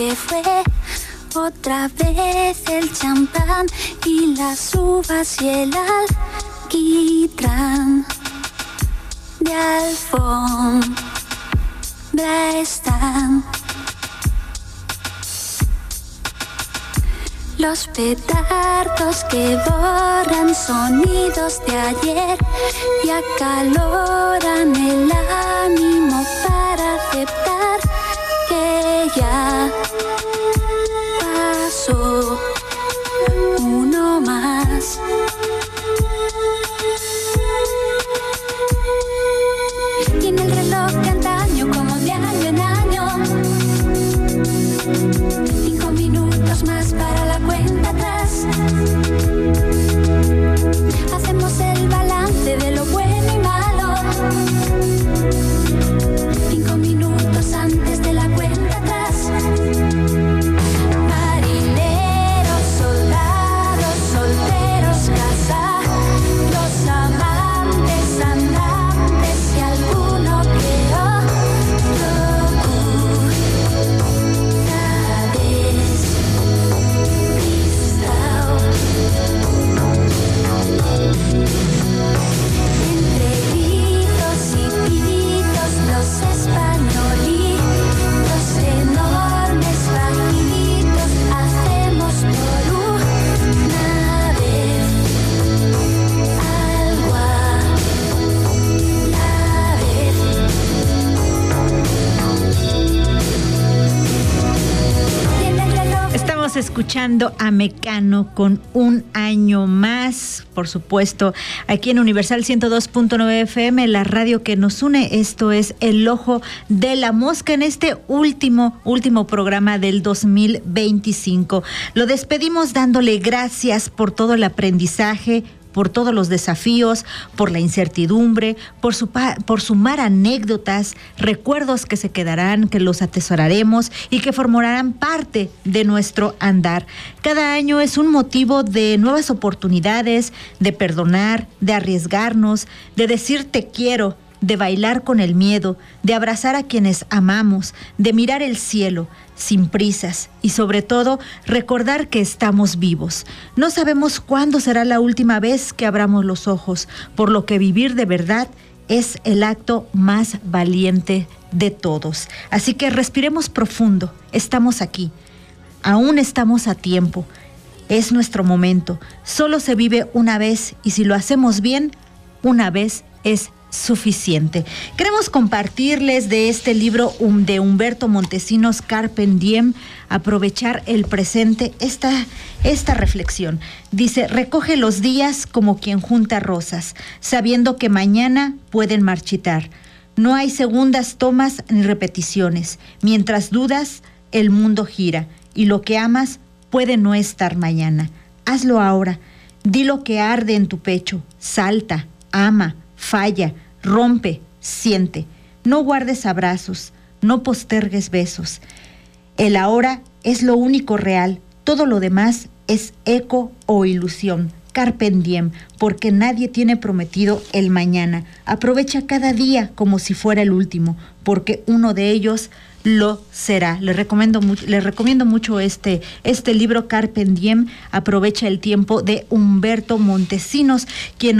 que fue. Otra vez el champán y las uvas y el alquitrán. De alfombra están los petardos que borran sonidos de ayer y acaloran el ánimo para aceptar que ya pasó uno más. Y en el reloj de antaño, como de año en año, 5 minutos más para la cuenta atrás. Hacemos el balance de lo bueno y malo. 5 minutos antes de la cuenta atrás. Marineros, soldados, solteros, casados, amantes, andantes y alguno que entre gritos y pitos, los españolitos, enormes bajitos, hacemos por una vez algo a la vez. Estamos escuchando a Mecano con Un Año Más, por supuesto, aquí en Universal 102.9 FM, la radio que nos une. Esto es El Ojo de la Mosca en este último programa del 2025. Lo despedimos dándole gracias por todo el aprendizaje, por todos los desafíos, por la incertidumbre, por sumar anécdotas, recuerdos que se quedarán, que los atesoraremos y que formarán parte de nuestro andar. Cada año es un motivo de nuevas oportunidades, de perdonar, de arriesgarnos, de decir te quiero, de bailar con el miedo, de abrazar a quienes amamos, de mirar el cielo sin prisas y sobre todo recordar que estamos vivos. No sabemos cuándo será la última vez que abramos los ojos, por lo que vivir de verdad es el acto más valiente de todos. Así que respiremos profundo, estamos aquí, aún estamos a tiempo, es nuestro momento, solo se vive una vez y si lo hacemos bien, una vez es suficiente. Queremos compartirles de este libro de Humberto Montesinos, Carpe Diem, aprovechar el presente, esta reflexión. Dice, recoge los días como quien junta rosas, sabiendo que mañana pueden marchitar. No hay segundas tomas ni repeticiones. Mientras dudas, el mundo gira y lo que amas puede no estar mañana. Hazlo ahora. Di lo que arde en tu pecho. Salta, ama, falla, rompe, siente. No guardes abrazos, no postergues besos. El ahora es lo único real, todo lo demás es eco o ilusión. Carpe diem, porque nadie tiene prometido el mañana. Aprovecha cada día como si fuera el último, porque uno de ellos lo será. Les recomiendo mucho este libro, Carpe Diem, aprovecha el tiempo, de Humberto Montesinos, quien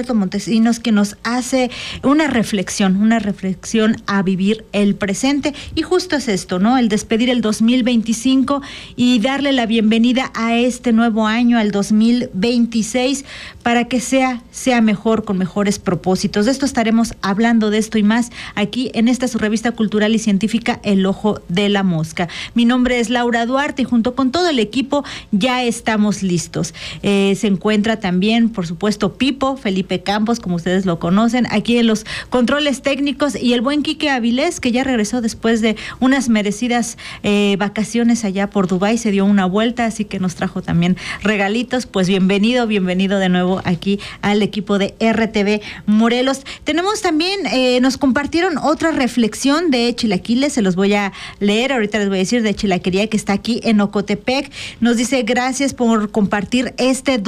nos hace una reflexión a vivir el presente. Y justo es esto, ¿no? El despedir el 2025 y darle la bienvenida a este nuevo año, al 2026, para que sea mejor, con mejores propósitos. De esto estaremos hablando, de esto y más, aquí en esta su revista cultural y científica, El Ojo de la Mosca. Mi nombre es Laura Duarte y junto con todo el equipo ya estamos listos. Se encuentra también, por supuesto, Pipo, Felipe Campos, como ustedes lo conocen, aquí en los controles técnicos, y el buen Quique Avilés, que ya regresó después de unas merecidas vacaciones allá por Dubái, se dio una vuelta, así que nos trajo también regalitos. Pues bienvenido de nuevo aquí al equipo de RTV Morelos. Tenemos también, nos compartieron otra reflexión de Chilaquiles, se los voy a leer, ahorita les voy a decir, de Chilaquería, que está aquí en Ocotepec. Nos dice: gracias por compartir este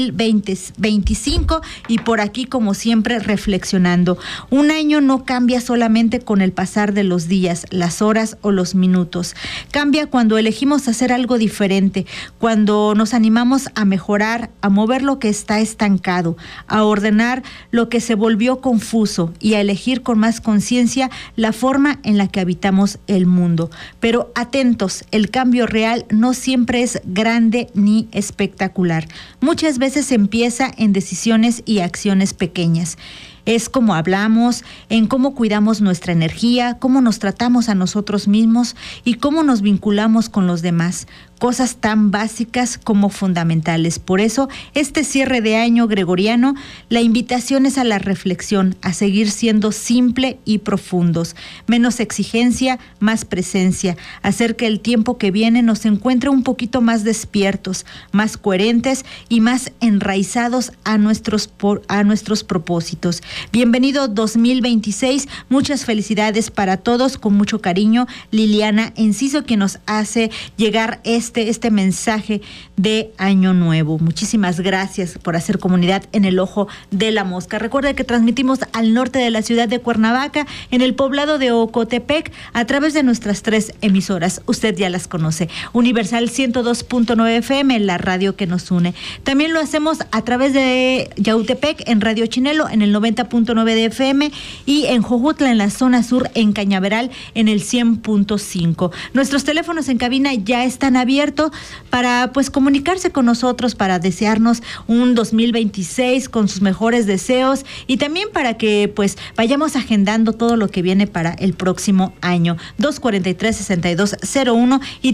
2025 y por aquí, como siempre, reflexionando. Un año no cambia solamente con el pasar de los días, las horas o los minutos. Cambia cuando elegimos hacer algo diferente, cuando nos animamos a mejorar, a mover lo que está estancado, a ordenar lo que se volvió confuso y a elegir con más conciencia la forma en la que habitamos el mundo. Pero atentos, el cambio real no siempre es grande ni espectacular. Muchas veces empieza en decisiones y acciones pequeñas. Es cómo hablamos, en cómo cuidamos nuestra energía, cómo nos tratamos a nosotros mismos y cómo nos vinculamos con los demás. Cosas tan básicas como fundamentales. Por eso, este cierre de año gregoriano, la invitación es a la reflexión, a seguir siendo simple y profundos. Menos exigencia, más presencia. Hacer que el tiempo que viene nos encuentre un poquito más despiertos, más coherentes y más enraizados a nuestros propósitos. Bienvenido 2026. Muchas felicidades para todos. Con mucho cariño, Liliana Enciso, quien nos hace llegar este mensaje de Año Nuevo. Muchísimas gracias por hacer comunidad en el Ojo de la Mosca. Recuerde que transmitimos al norte de la ciudad de Cuernavaca, en el poblado de Ocotepec, a través de nuestras 3 emisoras. Usted ya las conoce. Universal 102.9 FM, la radio que nos une. También lo hacemos a través de Yautepec, en Radio Chinelo, en el 90.9 de FM, y en Jojutla, en la zona sur, en Cañaveral, en el 100.5. Nuestros teléfonos en cabina ya están abiertos para comunicarse con nosotros, para desearnos un 2026 con sus mejores deseos, y también para que vayamos agendando todo lo que viene para el próximo año. 243-6201 y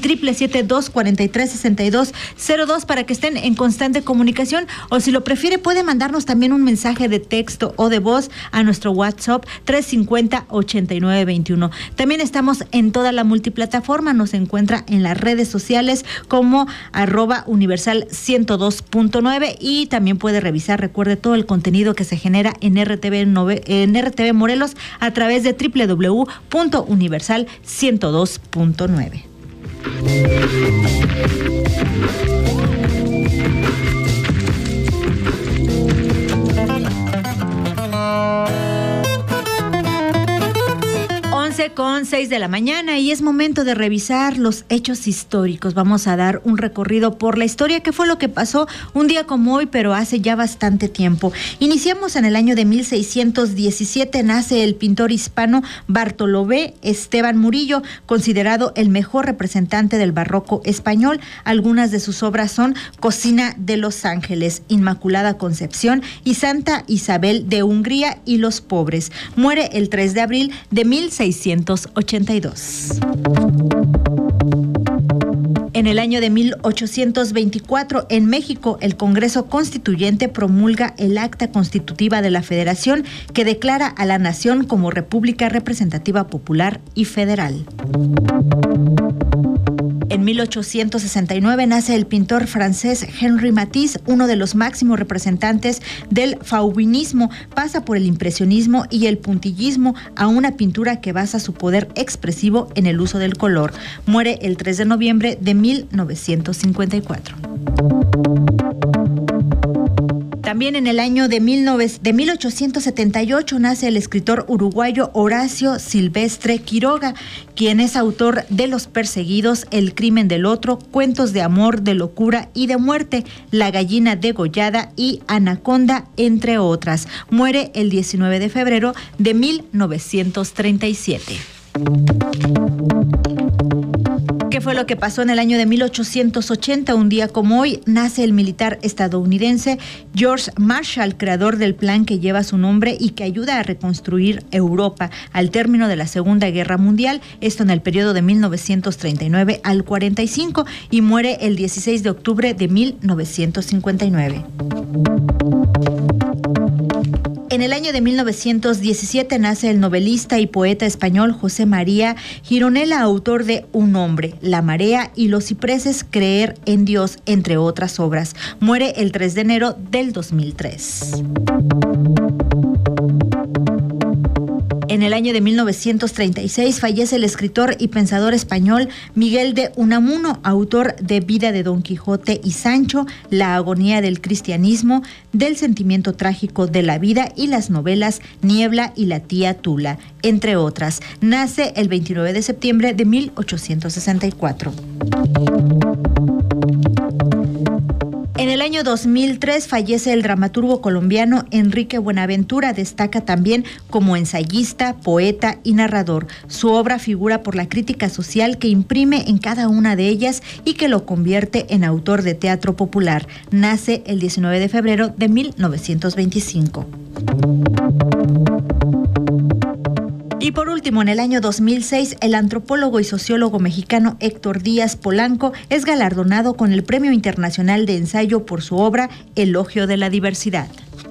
777-243-6202 para que estén en constante comunicación, o si lo prefiere puede mandarnos también un mensaje de texto o de voz a nuestro WhatsApp 350-8921. También estamos en toda la multiplataforma, nos encuentra en las redes sociales como @Universal 102.9, y también puede revisar, recuerde, todo el contenido que se genera en RTV Morelos a través de www.universal102.9. Con 6 de la mañana, y es momento de revisar los hechos históricos. Vamos a dar un recorrido por la historia, que fue lo que pasó un día como hoy, pero hace ya bastante tiempo. Iniciamos en el año de 1617, nace el pintor hispano Bartolomé Esteban Murillo, considerado el mejor representante del barroco español. Algunas de sus obras son Cocina de los Ángeles, Inmaculada Concepción y Santa Isabel de Hungría y los pobres. Muere el 3 de abril de 1682. En el año de 1824, en México, el Congreso Constituyente promulga el Acta Constitutiva de la Federación, que declara a la nación como República Representativa Popular y Federal. En 1869 nace el pintor francés Henri Matisse, uno de los máximos representantes del fauvinismo. Pasa por el impresionismo y el puntillismo a una pintura que basa su poder expresivo en el uso del color. Muere el 3 de noviembre de 1954. También en el año de 1878 nace el escritor uruguayo Horacio Silvestre Quiroga, quien es autor de Los Perseguidos, El crimen del otro, Cuentos de amor, de locura y de muerte, La gallina degollada y Anaconda, entre otras. Muere el 19 de febrero de 1937. ¿Qué fue lo que pasó en el año de 1880? Un día como hoy, nace el militar estadounidense George Marshall, creador del plan que lleva su nombre y que ayuda a reconstruir Europa al término de la Segunda Guerra Mundial, esto en el periodo de 1939 al 45, y muere el 16 de octubre de 1959. En el año de 1917 nace el novelista y poeta español José María Gironella, autor de Un hombre, La marea y Los cipreses, Creer en Dios, entre otras obras. Muere el 3 de enero del 2003. En En el año de 1936 fallece el escritor y pensador español Miguel de Unamuno, autor de Vida de Don Quijote y Sancho, La agonía del cristianismo, Del sentimiento trágico de la vida y las novelas Niebla y La tía Tula, entre otras. Nace el 29 de septiembre de 1864. En el año 2003 fallece el dramaturgo colombiano Enrique Buenaventura. Destaca también como ensayista, poeta y narrador. Su obra figura por la crítica social que imprime en cada una de ellas y que lo convierte en autor de teatro popular. Nace el 19 de febrero de 1925. Y por último, en el año 2006, el antropólogo y sociólogo mexicano Héctor Díaz Polanco es galardonado con el Premio Internacional de Ensayo por su obra Elogio de la Diversidad.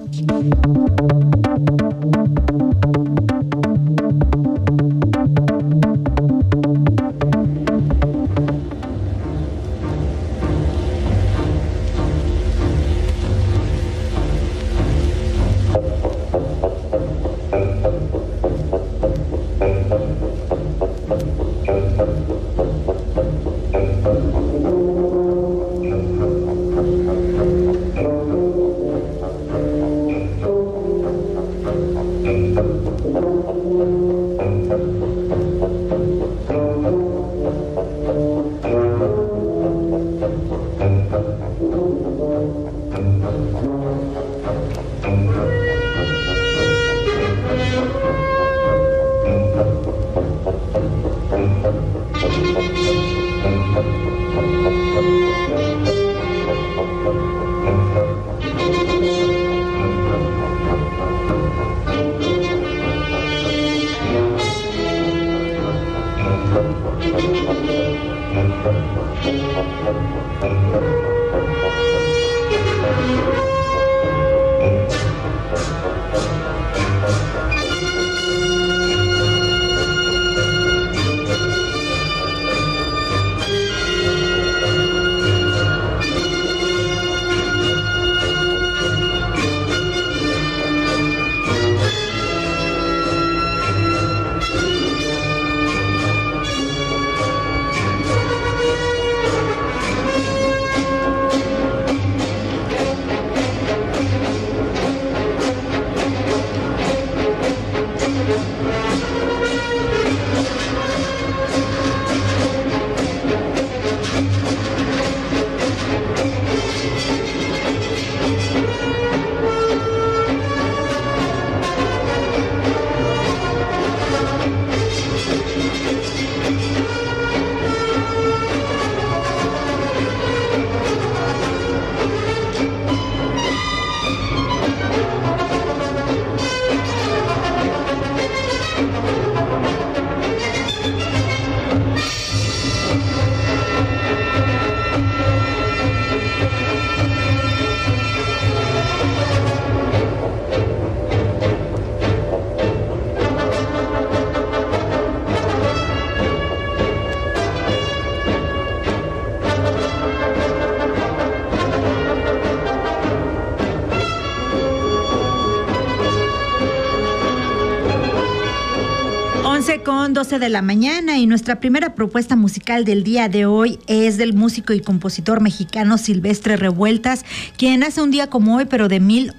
Con 12 de la mañana y nuestra primera propuesta musical del día de hoy es del músico y compositor mexicano Silvestre Revueltas, quien nace un día como hoy, pero de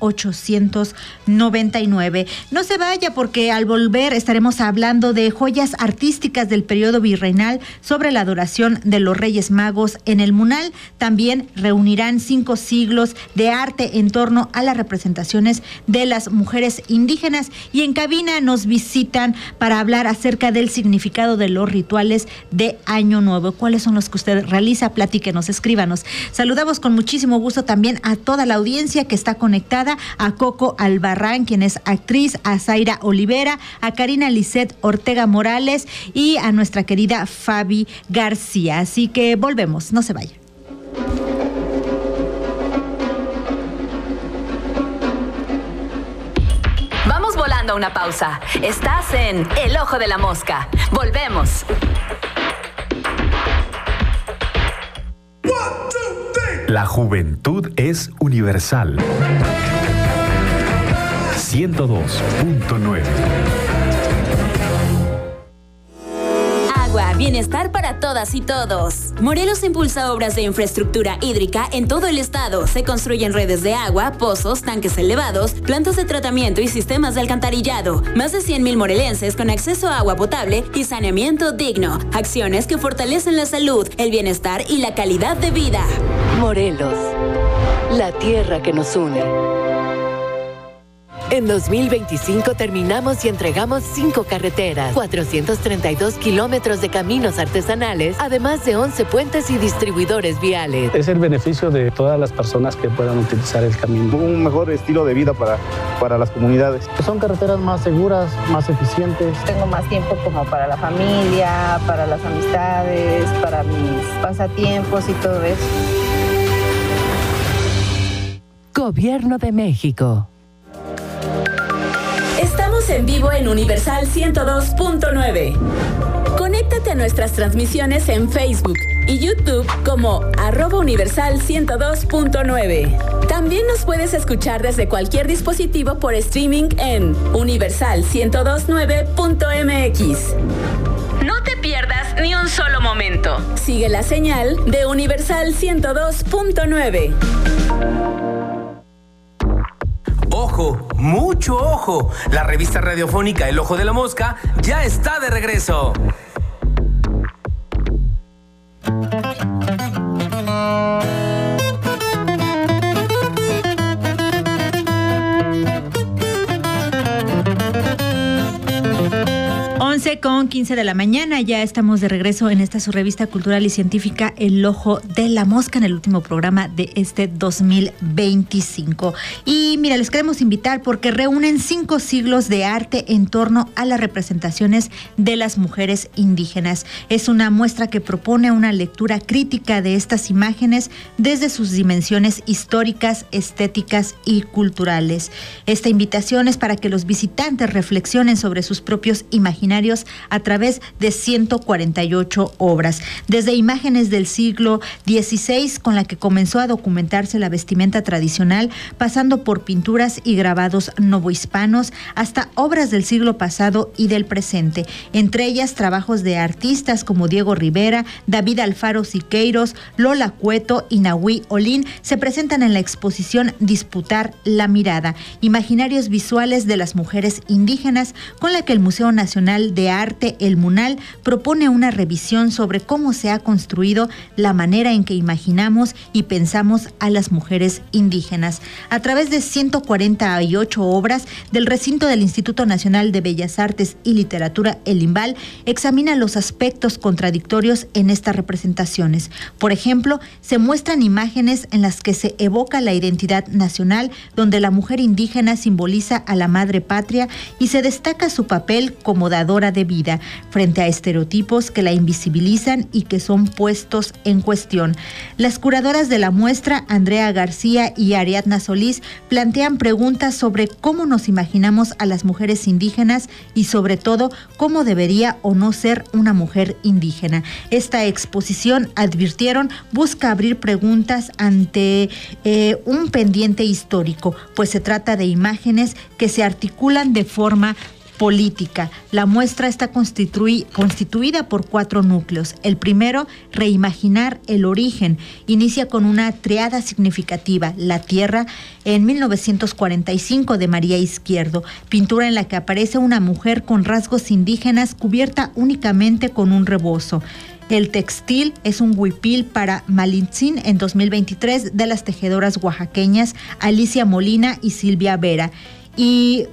1899. No se vaya porque al volver estaremos hablando de joyas artísticas del periodo virreinal sobre la adoración de los Reyes Magos en el Munal. También reunirán 5 siglos de arte en torno a las representaciones de las mujeres indígenas y en cabina nos visitan para hablar acerca del significado de los rituales de Año Nuevo. ¿Cuáles son los que usted realiza? Platíquenos, escríbanos. Saludamos con muchísimo gusto también a toda la audiencia que está conectada, a Coco Albarrán, quien es actriz, a Zaira Olivera, a Karina Lisset Ortega Morales y a nuestra querida Fabi García. Así que volvemos, no se vaya. Volando a una pausa. Estás en El Ojo de la Mosca. Volvemos. La juventud es universal. 102.9 Agua, bienestar para todas y todos. Morelos impulsa obras de infraestructura hídrica en todo el estado. Se construyen redes de agua, pozos, tanques elevados, plantas de tratamiento y sistemas de alcantarillado. Más de 100,000 morelenses con acceso a agua potable y saneamiento digno. Acciones que fortalecen la salud, el bienestar y la calidad de vida. Morelos, la tierra que nos une. En 2025 terminamos y entregamos 5 carreteras, 432 kilómetros de caminos artesanales, además de 11 puentes y distribuidores viales. Es el beneficio de todas las personas que puedan utilizar el camino. Un mejor estilo de vida para las comunidades. Son carreteras más seguras, más eficientes. Tengo más tiempo como para la familia, para las amistades, para mis pasatiempos y todo eso. Gobierno de México. Estamos en vivo en Universal 102.9. Conéctate a nuestras transmisiones en Facebook y YouTube como @Universal 102.9. También nos puedes escuchar desde cualquier dispositivo por streaming en universal1029.mx. No te pierdas ni un solo momento. Sigue la señal de Universal 102.9. ¡Ojo! ¡Mucho ojo! La revista radiofónica El Ojo de la Mosca ya está de regreso. Con 15 de la mañana, ya estamos de regreso en esta su revista cultural y científica El Ojo de la Mosca, en el último programa de este 2025. Y mira, les queremos invitar porque reúnen 5 siglos de arte en torno a las representaciones de las mujeres indígenas. Es una muestra que propone una lectura crítica de estas imágenes desde sus dimensiones históricas, estéticas y culturales. Esta invitación es para que los visitantes reflexionen sobre sus propios imaginarios a través de 148 obras, desde imágenes del siglo XVI con la que comenzó a documentarse la vestimenta tradicional, pasando por pinturas y grabados novohispanos, hasta obras del siglo pasado y del presente, entre ellas trabajos de artistas como Diego Rivera, David Alfaro Siqueiros, Lola Cueto y Nahui Olin, se presentan en la exposición Disputar la Mirada, imaginarios visuales de las mujeres indígenas, con la que el Museo Nacional de Arte, el MUNAL, propone una revisión sobre cómo se ha construido la manera en que imaginamos y pensamos a las mujeres indígenas. A través de 148 obras del recinto del Instituto Nacional de Bellas Artes y Literatura, el INBAL, examina los aspectos contradictorios en estas representaciones. Por ejemplo, se muestran imágenes en las que se evoca la identidad nacional, donde la mujer indígena simboliza a la madre patria y se destaca su papel como dadora de vida, frente a estereotipos que la invisibilizan y que son puestos en cuestión. Las curadoras de la muestra, Andrea García y Ariadna Solís, plantean preguntas sobre cómo nos imaginamos a las mujeres indígenas y sobre todo cómo debería o no ser una mujer indígena. Esta exposición, advirtieron, busca abrir preguntas ante un pendiente histórico, pues se trata de imágenes que se articulan de forma política. La muestra está constituida por 4 núcleos. El primero, reimaginar el origen. Inicia con una triada significativa, La Tierra, en 1945, de María Izquierdo, pintura en la que aparece una mujer con rasgos indígenas cubierta únicamente con un rebozo. El textil es un huipil para Malintzin en 2023, de las tejedoras oaxaqueñas Alicia Molina y Silvia Vera. Y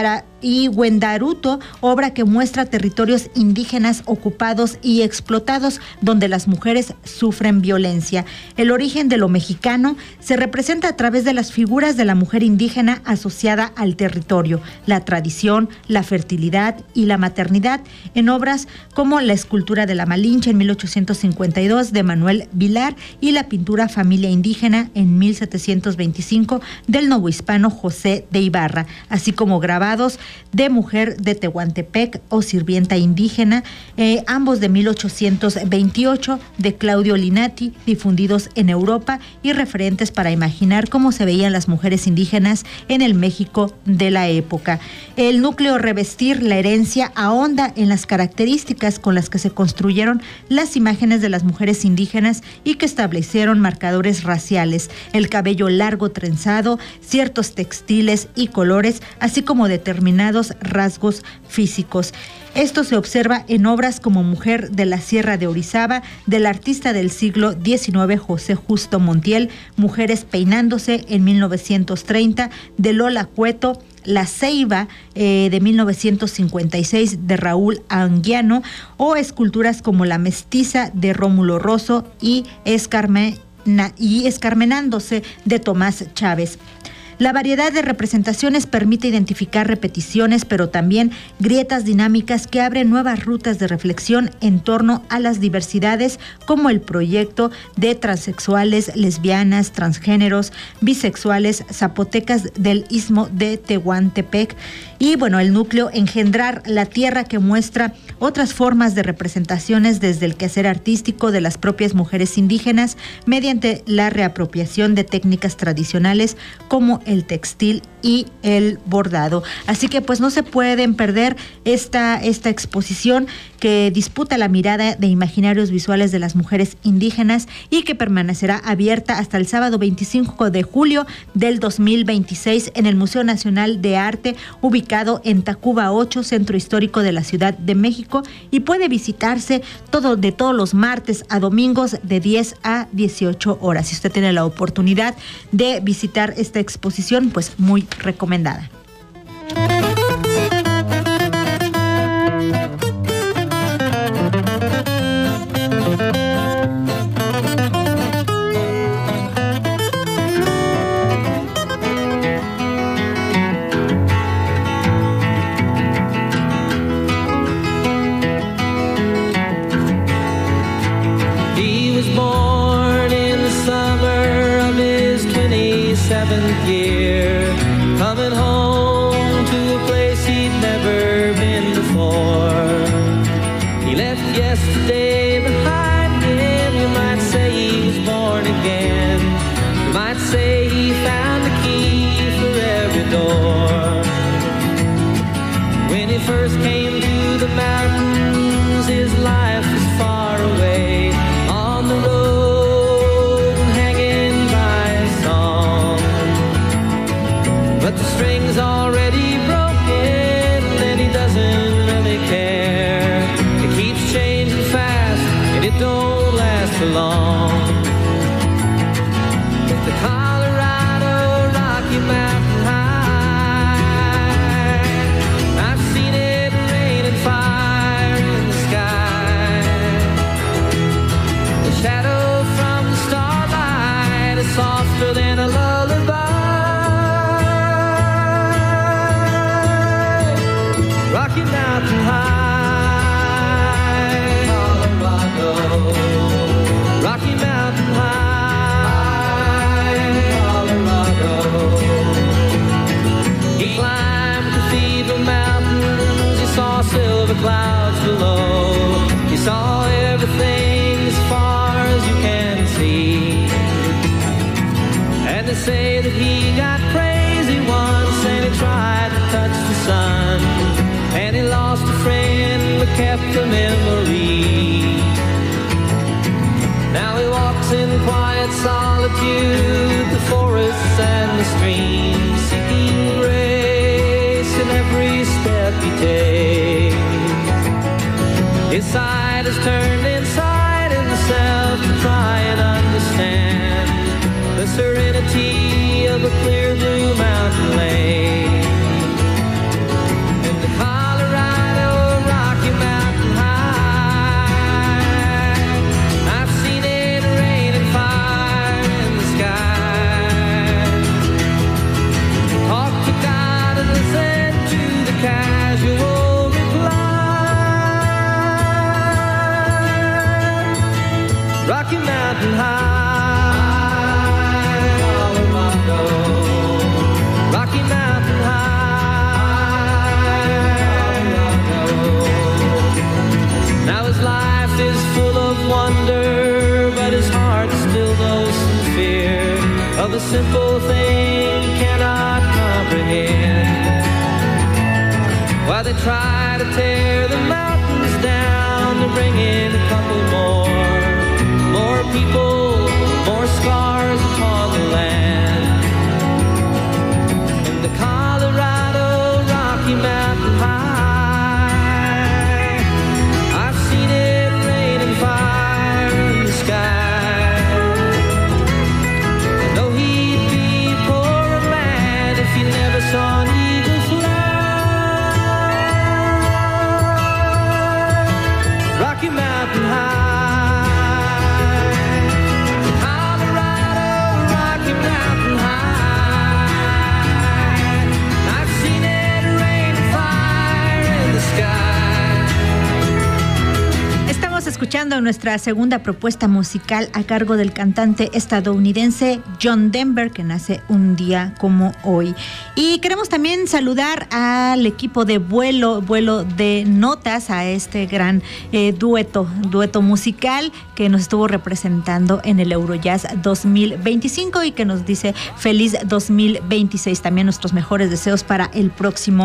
Wendaruto, obra que muestra territorios indígenas ocupados y explotados donde las mujeres sufren violencia. El origen de lo mexicano se representa a través de las figuras de la mujer indígena asociada al territorio, la tradición, la fertilidad y la maternidad, en obras como la escultura de la Malinche en 1852 de Manuel Vilar y la pintura Familia Indígena en 1725 del novohispano José de Ibarra, así como grabados de Mujer de Tehuantepec o Sirvienta Indígena, ambos de 1828, de Claudio Linati, difundidos en Europa y referentes para imaginar cómo se veían las mujeres indígenas en el México de la época. El núcleo Revestir la herencia ahonda en las características con las que se construyeron las imágenes de las mujeres indígenas y que establecieron marcadores raciales, el cabello largo trenzado, ciertos textiles y colores, así como determinados rasgos físicos. Esto se observa en obras como Mujer de la Sierra de Orizaba, del artista del siglo XIX José Justo Montiel, Mujeres peinándose en 1930, de Lola Cueto, La Ceiba de 1956 de Raúl Anguiano, o esculturas como La Mestiza de Rómulo Rosso y Escarmenándose de Tomás Chávez. La variedad de representaciones permite identificar repeticiones, pero también grietas dinámicas que abren nuevas rutas de reflexión en torno a las diversidades, como el proyecto de transexuales, lesbianas, transgéneros, bisexuales, zapotecas del Istmo de Tehuantepec. Y bueno, el núcleo Engendrar la Tierra, que muestra otras formas de representaciones desde el quehacer artístico de las propias mujeres indígenas mediante la reapropiación de técnicas tradicionales como el textil y el bordado. Así que pues no se pueden perder esta exposición que disputa la mirada de imaginarios visuales de las mujeres indígenas y que permanecerá abierta hasta el sábado 25 de julio del 2026 en el Museo Nacional de Arte, ubicado en Tacuba 8, Centro Histórico de la Ciudad de México, y puede visitarse todos los martes a domingos de 10 a 18 horas. Si usted tiene la oportunidad de visitar esta exposición, pues muy recomendada. Year, coming home to a place he'd never been before. He left yesterday behind him. You might say he was born again. You might say he found the key for every door. When he first came to the mountains, his life was far away on the road. But the string's already broken and he doesn't really care. It keeps changing fast and it don't last for long. With the Colorado Rocky Mountain High, I've seen it rain and fire in the sky. The shadow from the starlight is softer than a lullaby. Rocky Mountain High, Colorado. Rocky Mountain High, Colorado. He climbed Cathedral Mountains. He saw silver clouds below. He saw everything as far as you can see. And they say that he got crazy once and he tried to touch the sun. And he lost a friend but kept a memory. Now he walks in quiet solitude, the forests and the streams, seeking grace in every step he takes. His side is turned inside himself to try and understand the serenity of a clear blue mountain lake. Casual reply. Rocky Mountain High, Colorado. Rocky Mountain High, of a simple thing cannot comprehend. While they try to tear the mountains down to bring in a couple more people, more scars upon the land. In the Colorado Rocky Mountain High, I've seen it rain and fire in the sky. I know he'd be a poorer man if he never saw an eagle fly. Rocky Mountain High. Escuchando nuestra segunda propuesta musical a cargo del cantante estadounidense John Denver, que nace un día como hoy. Y queremos también saludar al equipo de vuelo de notas, a este gran dueto musical que nos estuvo representando en el Eurojazz 2025 y que nos dice feliz 2026. También nuestros mejores deseos para el próximo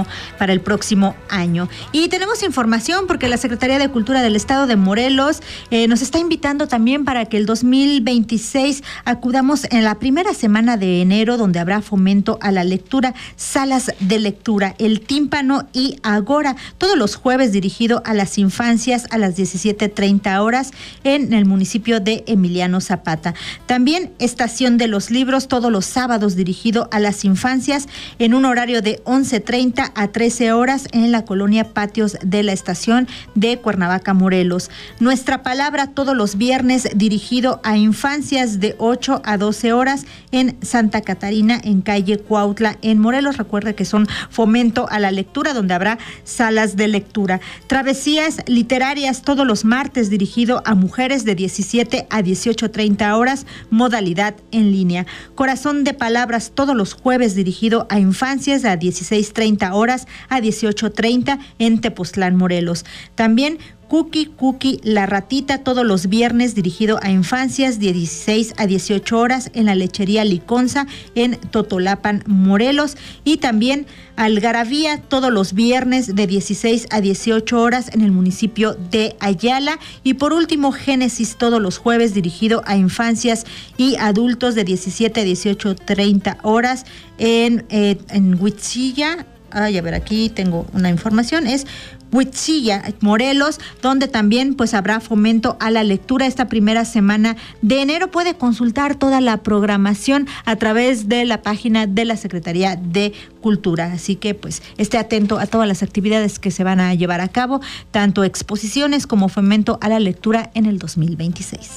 año. Y tenemos información porque la Secretaría de Cultura del Estado de Morelos nos está invitando también para que el 2026 acudamos en la primera semana de enero, donde habrá fomento a la lectura, salas de lectura, El Tímpano y Agora, todos los jueves dirigido a las infancias a las 17:30 horas en el municipio de Emiliano Zapata. También Estación de los Libros, todos los sábados dirigido a las infancias en un horario de 11:30 a 13 horas en la colonia Patios de la Estación de Cuernavaca, Morelos. Nuestra Palabra, todos los viernes dirigido a infancias de 8 a 12 horas en Santa Catarina, en calle Cuautla, en Morelos. Recuerde que son fomento a la lectura, donde habrá salas de lectura. Travesías Literarias, todos los martes dirigido a mujeres de 17 a 18:30 horas, modalidad en línea. Corazón de Palabras, todos los jueves dirigido a infancias a 16:30 horas a 18:30 en Tepoztlán, Morelos. También Cookie La Ratita, todos los viernes dirigido a infancias de 16 a 18 horas en la lechería Liconza en Totolapan, Morelos. Y también Algarabía, todos los viernes de 16 a 18 horas en el municipio de Ayala. Y por último, Génesis, todos los jueves dirigido a infancias y adultos de 17 a 18:30 horas en Huitzilla. A ver, aquí tengo una información, es Huitzilla, Morelos, donde también pues habrá fomento a la lectura esta primera semana de enero. Puede consultar toda la programación a través de la página de la Secretaría de Cultura, así que pues esté atento a todas las actividades que se van a llevar a cabo, tanto exposiciones como fomento a la lectura en el 2026.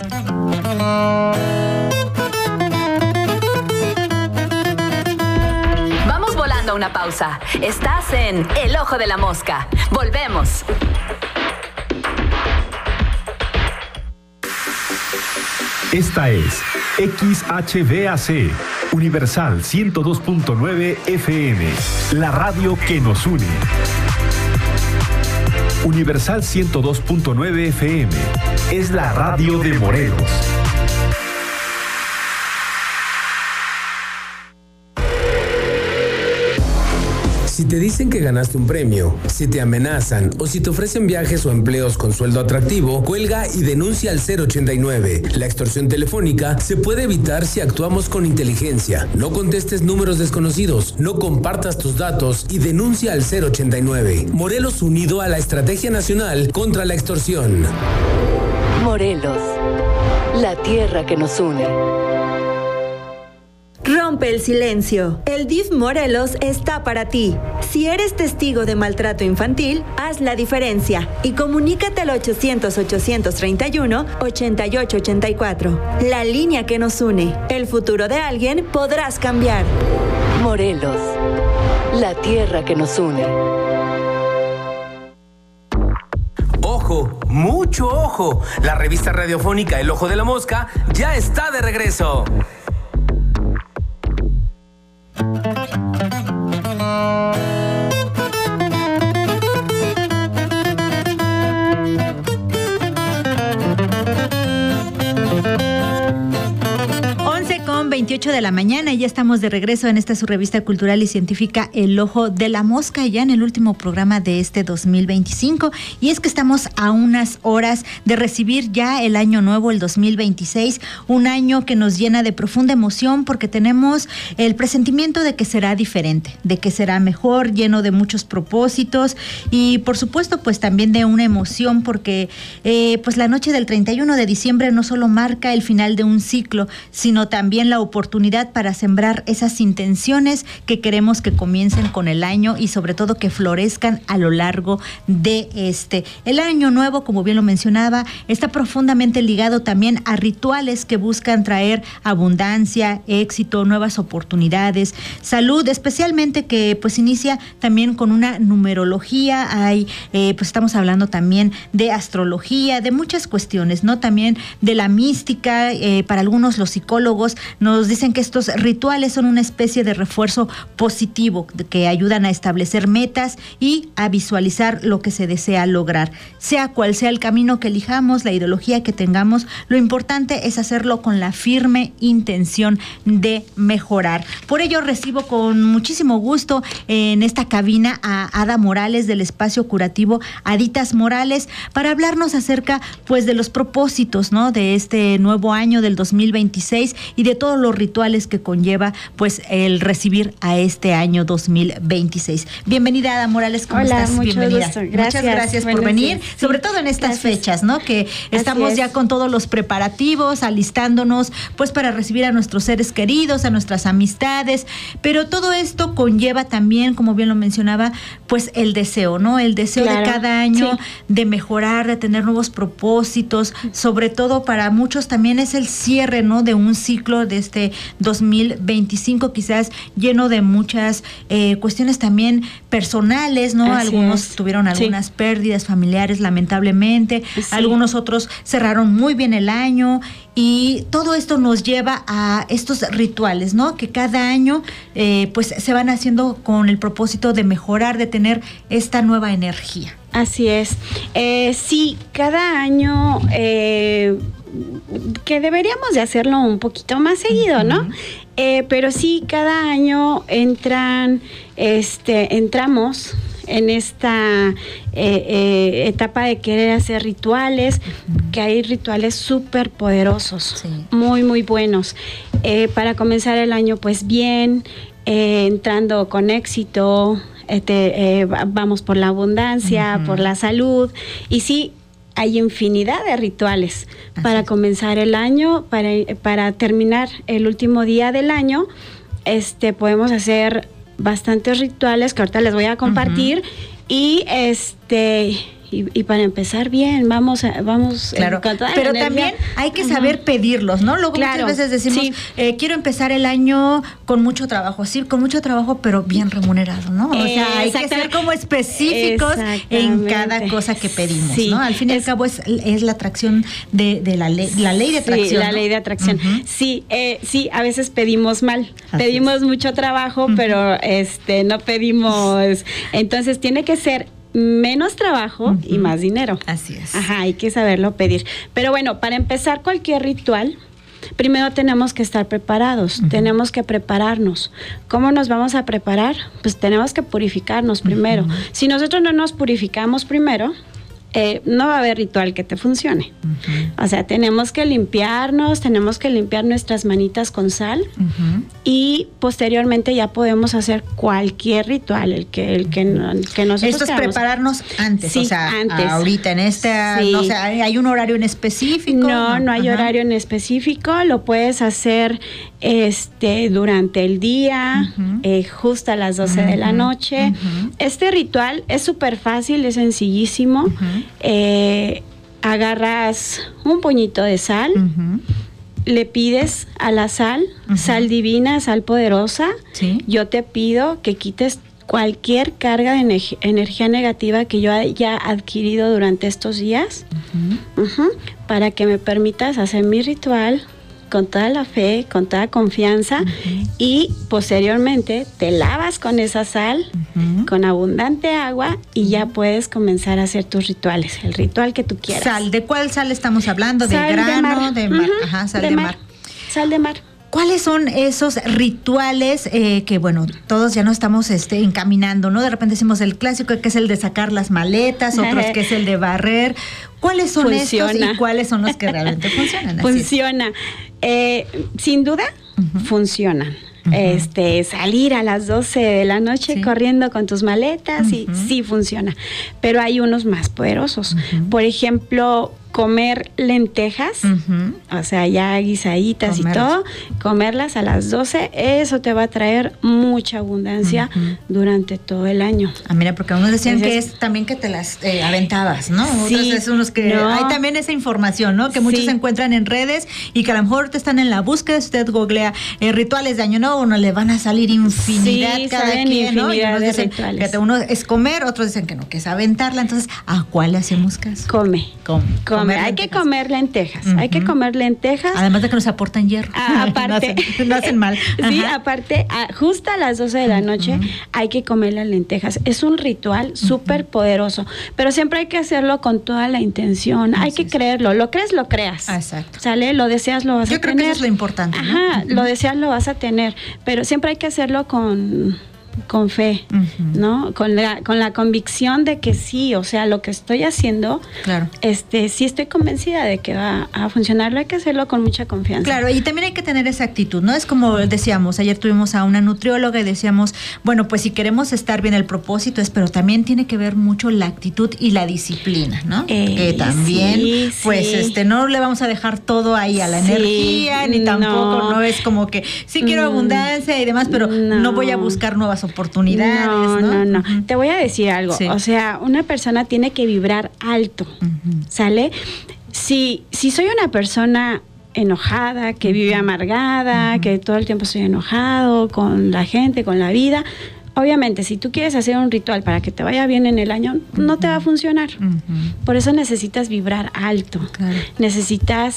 A una pausa. Estás en El Ojo de la Mosca. Volvemos. Esta es XHVAC, Universal 102.9 FM, la radio que nos une. Universal 102.9 FM es la radio de Morelos. Si te dicen que ganaste un premio, si te amenazan o si te ofrecen viajes o empleos con sueldo atractivo, cuelga y denuncia al 089. La extorsión telefónica se puede evitar si actuamos con inteligencia. No contestes números desconocidos, no compartas tus datos y denuncia al 089. Morelos unido a la Estrategia Nacional contra la Extorsión. Morelos, la tierra que nos une. Rompe el silencio. El DIF Morelos está para ti. Si eres testigo de maltrato infantil, haz la diferencia y comunícate al 800-831-8884. La línea que nos une. El futuro de alguien podrás cambiar. Morelos, la tierra que nos une. Ojo, mucho ojo. La revista radiofónica El Ojo de la Mosca ya está de regreso. 8:28 de la mañana y ya estamos de regreso en esta su revista cultural y científica El Ojo de la Mosca, ya en el último programa de este 2025, y es que estamos a unas horas de recibir ya el año nuevo, el 2026, un año que nos llena de profunda emoción porque tenemos el presentimiento de que será diferente, de que será mejor, lleno de muchos propósitos y por supuesto pues también de una emoción porque pues la noche del 31 de diciembre no solo marca el final de un ciclo, sino también la oportunidad para sembrar esas intenciones que queremos que comiencen con el año y sobre todo que florezcan a lo largo de este. El año nuevo, como bien lo mencionaba, está profundamente ligado también a rituales que buscan traer abundancia, éxito, nuevas oportunidades, salud, especialmente que pues inicia también con una numerología. Hay, pues estamos hablando también de astrología, de muchas cuestiones, ¿no? También de la mística, para algunos los psicólogos nos dicen que estos rituales son una especie de refuerzo positivo que ayudan a establecer metas y a visualizar lo que se desea lograr. Sea cual sea el camino que elijamos, la ideología que tengamos, lo importante es hacerlo con la firme intención de mejorar. Por ello recibo con muchísimo gusto en esta cabina a Ada Morales del espacio curativo Aditas Morales para hablarnos acerca pues de los propósitos, ¿no? De este nuevo año del 2026 y de todos los rituales que conlleva pues el recibir a este año 2026. Bienvenida, Ada Morales, ¿cómo estás? Bienvenida. Gusto. Muchas gracias por venir, sobre todo en estas fechas, ¿no? Que estamos ya con todos los preparativos, alistándonos pues para recibir a nuestros seres queridos, a nuestras amistades, pero todo esto conlleva también, como bien lo mencionaba, pues el deseo, ¿no? El deseo de cada año de mejorar, de tener nuevos propósitos, sobre todo para muchos también es el cierre, ¿no? De un ciclo de este 2025, quizás lleno de muchas cuestiones también personales, ¿no? Así algunos es. tuvieron algunas pérdidas familiares, lamentablemente, algunos otros cerraron muy bien el año y todo esto nos lleva a estos rituales, ¿no? Que cada año pues se van haciendo con el propósito de mejorar, de tener esta nueva energía. Así es. Sí, cada año que deberíamos de hacerlo un poquito más seguido, ¿no? Pero sí, cada año entramos en esta etapa de querer hacer rituales, que hay rituales súper poderosos, muy, muy buenos, para comenzar el año pues bien, entrando con éxito, vamos por la abundancia, por la salud, y sí, hay infinidad de rituales para comenzar el año, para terminar el último día del año. Podemos hacer bastantes rituales que ahorita les voy a compartir y y para empezar bien, vamos claro, pero también hay que saber pedirlos, ¿no? Luego muchas veces decimos, quiero empezar el año con mucho trabajo, sí, con mucho trabajo, pero bien remunerado, ¿no? O sea, hay que ser como específicos en cada cosa que pedimos, ¿no? Al fin y al cabo es la atracción de la ley de atracción. Sí, la ley de atracción. Sí, a veces pedimos mal, pedimos mucho trabajo, pero no pedimos, entonces tiene que ser menos trabajo y más dinero. Así es. Ajá, hay que saberlo pedir. Pero bueno, para empezar cualquier ritual, primero tenemos que estar preparados, tenemos que prepararnos. ¿Cómo nos vamos a preparar? Pues tenemos que purificarnos primero. Si nosotros no nos purificamos primero, no va a haber ritual que te funcione. O sea, tenemos que limpiar nuestras manitas con sal y posteriormente ya podemos hacer cualquier ritual, el que nosotros esto es queramos. Prepararnos antes, sí, o sea, antes. Ahorita en no sé, ¿hay un horario en específico? No hay horario en específico, lo puedes hacer durante el día, justo a las 12 de la noche. Este ritual es súper fácil, es sencillísimo. Agarras un puñito de sal, le pides a la sal, sal divina, sal poderosa. Yo te pido que quites cualquier carga de energía negativa que yo haya adquirido durante estos días, para que me permitas hacer mi ritual con toda la fe, con toda confianza, y posteriormente te lavas con esa sal, con abundante agua, y ya puedes comenzar a hacer tus rituales, el ritual que tú quieras. ¿Sal? ¿De cuál sal estamos hablando? ¿De grano? De mar. Sal de mar. Sal de mar. ¿Cuáles son esos rituales que, bueno, todos ya no estamos encaminando, ¿no? De repente decimos el clásico que es el de sacar las maletas, otros que es el de barrer. ¿Cuáles son estos y cuáles son los que realmente funcionan? Funciona. Sin duda, funcionan. Salir a las 12 de la noche corriendo con tus maletas y sí funciona, pero hay unos más poderosos. Por ejemplo, comer lentejas, o sea, ya guisaditas y todo, comerlas a las 12, eso te va a traer mucha abundancia durante todo el año. Mira, porque unos decían que es también que te las aventabas, ¿no? Sí, otros es unos que hay también esa información, ¿no? Que muchos se encuentran en redes y que a lo mejor te están en la búsqueda, si usted googlea rituales de Año Nuevo, uno le van a salir infinidad cada quien, ¿no? Y unos dicen que uno es comer, otros dicen que no, que es aventarla. Entonces, ¿a cuál le hacemos caso? Come. Hay que comer lentejas, hay que comer lentejas. Además de que nos aportan hierro. Aparte. no hacen mal. Sí, aparte, justo a las 12 de la noche hay que comer las lentejas. Es un ritual súper poderoso, pero siempre hay que hacerlo con toda la intención. Hay que creerlo. Lo crees, lo creas. Exacto. ¿Sale? Lo deseas, lo vas a tener. Yo creo que eso es lo importante, ¿no? Lo deseas, lo vas a tener, pero siempre hay que hacerlo con fe, ¿no? Con la convicción de que sí, o sea, lo que estoy haciendo, sí estoy convencida de que va a funcionar. Hay que hacerlo con mucha confianza. Claro, y también hay que tener esa actitud, ¿no? Es como decíamos, ayer tuvimos a una nutrióloga y decíamos, bueno, pues si queremos estar bien, el propósito es, pero también tiene que ver mucho la actitud y la disciplina, ¿no? Que también, no le vamos a dejar todo ahí a la energía, ni tampoco, no es como que sí quiero abundancia y demás, pero no voy a buscar nuevas oportunidades, ¿no? Te voy a decir algo. O sea, una persona tiene que vibrar alto, ¿sale? Si soy una persona enojada, que vive amargada, que todo el tiempo estoy enojado con la gente, con la vida, obviamente, si tú quieres hacer un ritual para que te vaya bien en el año, no te va a funcionar. Por eso necesitas vibrar alto. Necesitas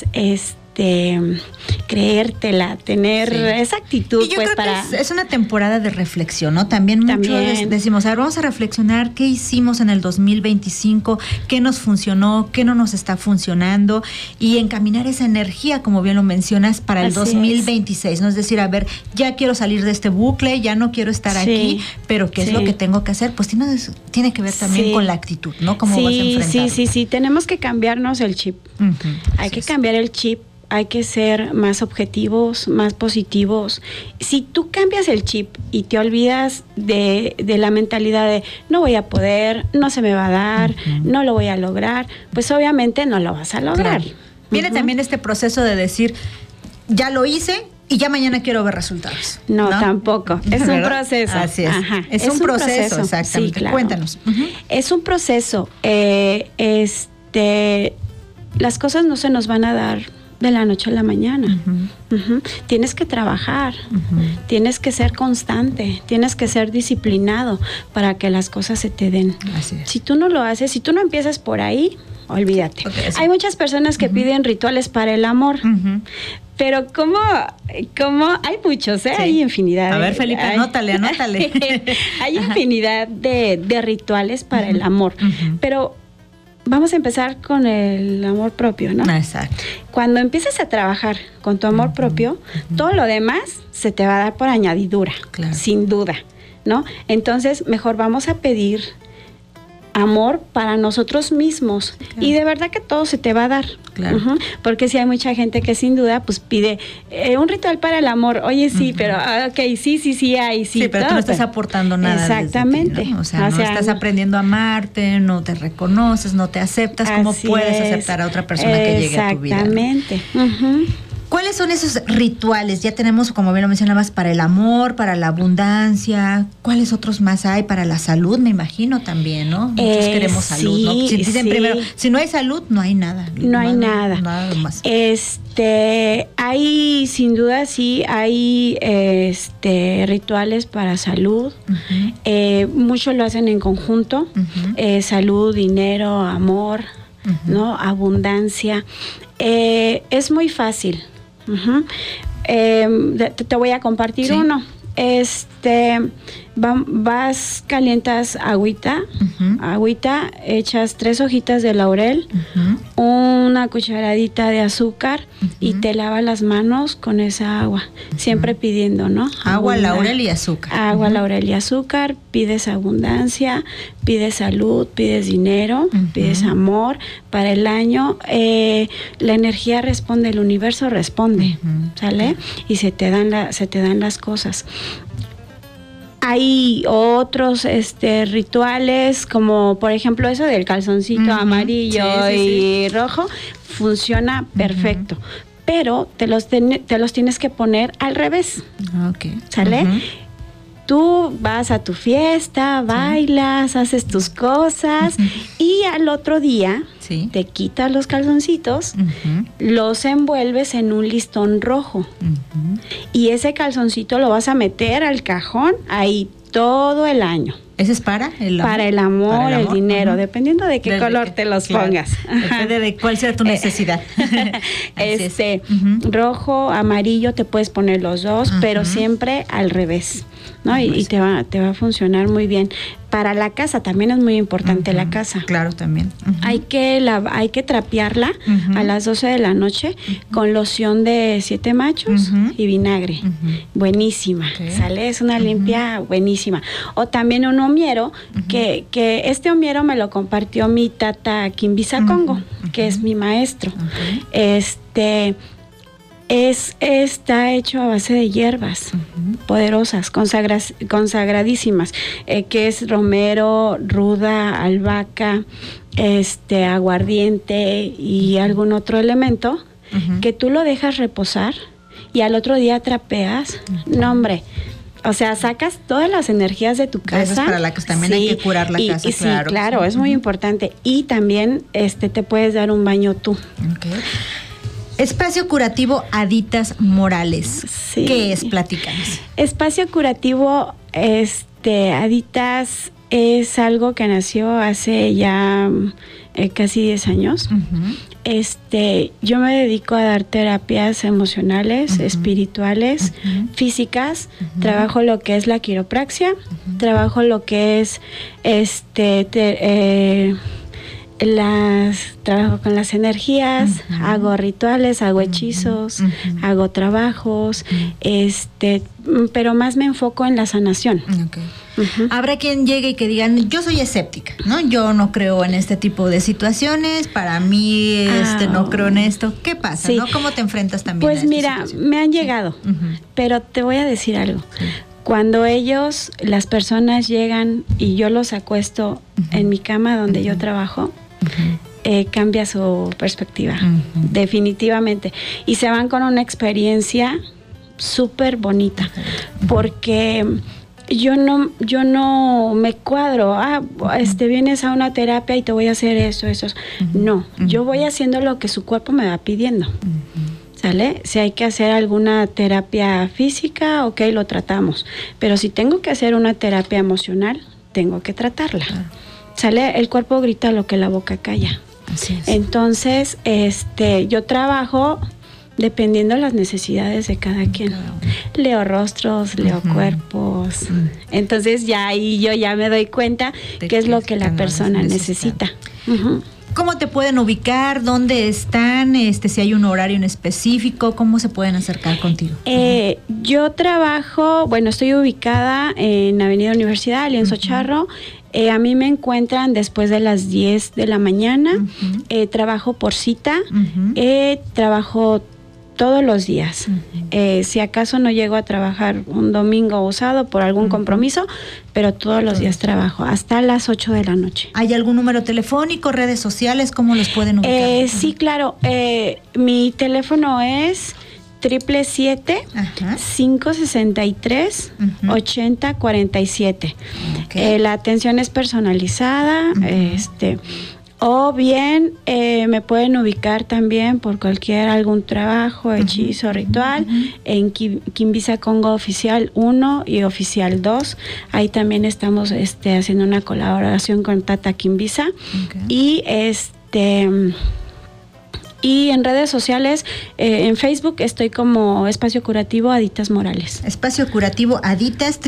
creértela, tener esa actitud. Y yo creo que es una temporada de reflexión, ¿no? También muchos decimos, a ver, vamos a reflexionar qué hicimos en el 2025, qué nos funcionó, qué no nos está funcionando y encaminar esa energía, como bien lo mencionas, para el 2026, ¿no? Es decir, a ver, ya quiero salir de este bucle, ya no quiero estar aquí, pero ¿qué es lo que tengo que hacer? Pues tiene que ver también con la actitud, ¿no? Cómo vas a enfrentarlo. Sí, tenemos que cambiarnos el chip. Hay que cambiar el chip. Hay que ser más objetivos, más positivos. Si tú cambias el chip y te olvidas de la mentalidad de no voy a poder, no se me va a dar, no lo voy a lograr, pues obviamente no lo vas a lograr. Viene también este proceso de decir, ya lo hice y ya mañana quiero ver resultados. No, tampoco. Es un proceso. Así es. Es un proceso, exactamente. Sí, claro. Cuéntanos. Es un proceso. Las cosas no se nos van a dar de la noche a la mañana. Tienes que trabajar, tienes que ser constante, tienes que ser disciplinado para que las cosas se te den. Así es. Si tú no lo haces, si tú no empiezas por ahí, olvídate. Hay muchas personas que piden rituales para el amor, pero como hay muchos, hay infinidad. A ver, Felipe, anótale. Hay infinidad de rituales para el amor, pero vamos a empezar con el amor propio, ¿no? Exacto. Cuando empieces a trabajar con tu amor propio, todo lo demás se te va a dar por añadidura, sin duda, ¿no? Entonces, mejor vamos a pedir amor para nosotros mismos y de verdad que todo se te va a dar. Porque si hay mucha gente que sin duda pues pide un ritual para el amor. Oye, sí, pero sí hay, sí, pero tú no estás aportando nada. Exactamente. Ti, ¿no? O sea, no estás aprendiendo a amarte, no te reconoces, no te aceptas. ¿Cómo puedes aceptar a otra persona que llegue a tu vida? Exactamente. ¿Cuáles son esos rituales? Ya tenemos, como bien lo mencionabas, para el amor, para la abundancia. ¿Cuáles otros más hay? Para la salud, me imagino también, ¿no? Muchos queremos salud, ¿no? Si dicen primero, si no hay salud, no hay nada. No hay nada. Nada más. Hay, sin duda, hay rituales para salud. Muchos lo hacen en conjunto. Salud, dinero, amor, ¿no? Abundancia. Es muy fácil. Te voy a compartir uno. Vas, calientas agüita, echas 3 hojitas de laurel, una cucharadita de azúcar y te lavas las manos con esa agua, siempre pidiendo, ¿no? Agua, laurel y azúcar. Agua, laurel y azúcar, pides abundancia, pides salud, pides dinero, pides amor para el año. La energía responde, el universo responde, ¿sale? Y se te dan las cosas. Hay otros rituales, como por ejemplo eso del calzoncito amarillo y rojo, funciona perfecto, pero te los tienes que poner al revés, ¿sale? Tú vas a tu fiesta, bailas, haces tus cosas y al otro día te quitas los calzoncitos, los envuelves en un listón rojo y ese calzoncito lo vas a meter al cajón ahí todo el año. ¿Ese es para el amor? Para el amor, el dinero, dependiendo de qué color te los pongas. Depende de cuál sea tu necesidad. Rojo, amarillo, te puedes poner los dos, pero siempre al revés, ¿no? Y te va a funcionar muy bien. Para la casa también es muy importante la casa. Claro, también. Hay que trapearla a las 12 de la noche con loción de 7 machos y vinagre. Buenísima, ¿sale? Es una limpia buenísima. O también un homiero, que este homiero me lo compartió mi tata Kimbisa Congo, que es mi maestro. Está hecho a base de hierbas poderosas, consagradísimas, que es romero, ruda, albahaca, aguardiente y algún otro elemento, que tú lo dejas reposar y al otro día trapeas. No, hombre. O sea, sacas todas las energías de tu casa. Eso es para la que también hay que curar la casa. Sí, claro, es muy importante. Y también te puedes dar un baño tú. Espacio curativo Aditas Morales. ¿Qué es? Platícanos. Espacio curativo Aditas es algo que nació hace ya casi 10 años. Yo me dedico a dar terapias emocionales, espirituales, físicas. Trabajo lo que es la quiropraxia, trabajo lo que es trabajo con las energías, hago rituales, hago hechizos, hago trabajos, pero más me enfoco en la sanación. Habrá quien llegue y que digan, yo soy escéptica, ¿no? Yo no creo en este tipo de situaciones, para mí no creo en esto. ¿Qué pasa? ¿No? ¿Cómo te enfrentas también? Pues mira, me han llegado, pero te voy a decir algo. Cuando las personas llegan y yo los acuesto en mi cama donde yo trabajo, cambia su perspectiva, definitivamente. Y se van con una experiencia súper bonita, porque yo no me cuadro, vienes a una terapia y te voy a hacer eso. No, yo voy haciendo lo que su cuerpo me va pidiendo. ¿Sale? Si hay que hacer alguna terapia física, ok, lo tratamos. Pero si tengo que hacer una terapia emocional, tengo que tratarla. ¿Sale? El cuerpo grita lo que la boca calla. Así es. Entonces, yo trabajo dependiendo de las necesidades de cada quien. Leo rostros, leo cuerpos. Entonces, ya ahí yo ya me doy cuenta qué es lo que la persona necesita. ¿Cómo te pueden ubicar? ¿Dónde están? Si hay un horario en específico, ¿cómo se pueden acercar contigo? Yo trabajo, estoy ubicada en Avenida Universidad, Lienzo Charro. A mí me encuentran después de las 10 de la mañana. Trabajo por cita. Trabajo todos los días. Si acaso no llego a trabajar un domingo usado por algún compromiso, pero todos los días trabajo, hasta las 8 de la noche. ¿Hay algún número telefónico, redes sociales? ¿Cómo los pueden ubicar? Sí, claro. Mi teléfono es 777-563-8047. La atención es personalizada. O bien me pueden ubicar también por algún trabajo, hechizo, ritual, en Kimbisa Congo Oficial 1 y Oficial 2. Ahí también estamos haciendo una Y en redes sociales, en Facebook estoy como Espacio Curativo Aditas Morales. Espacio Curativo Aditas,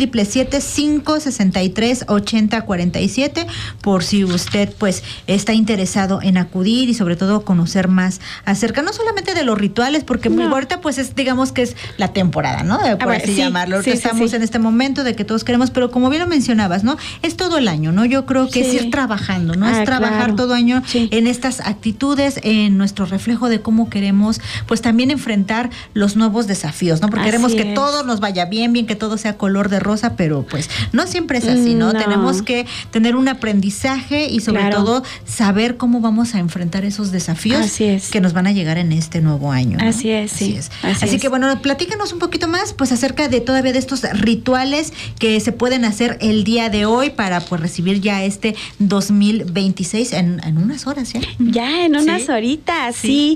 777-563-8047, por si usted pues está interesado en acudir y sobre todo conocer más acerca, no solamente de los rituales, porque muy ahorita pues es, digamos que es la temporada, ¿no? Por así llamarlo. Estamos en este momento de que todos queremos, pero como bien lo mencionabas, ¿no? Es todo el año, ¿no? Yo creo que es ir trabajando, ¿no? Es trabajar todo año en estas actitudes, en nuestro reflejo de cómo queremos pues también enfrentar los nuevos desafíos, ¿no? Porque queremos que todo nos vaya bien, que todo sea color de rosa, pero pues no siempre es así, ¿no? Tenemos que tener un aprendizaje y sobre todo saber cómo vamos a enfrentar esos desafíos que nos van a llegar en este nuevo año, ¿no? Así es. Así que bueno, platícanos un poquito más pues acerca de todavía de estos rituales que se pueden hacer el día de hoy para pues recibir ya este 2026 en unas horas, ¿ya? Ya en unas horitas, sí.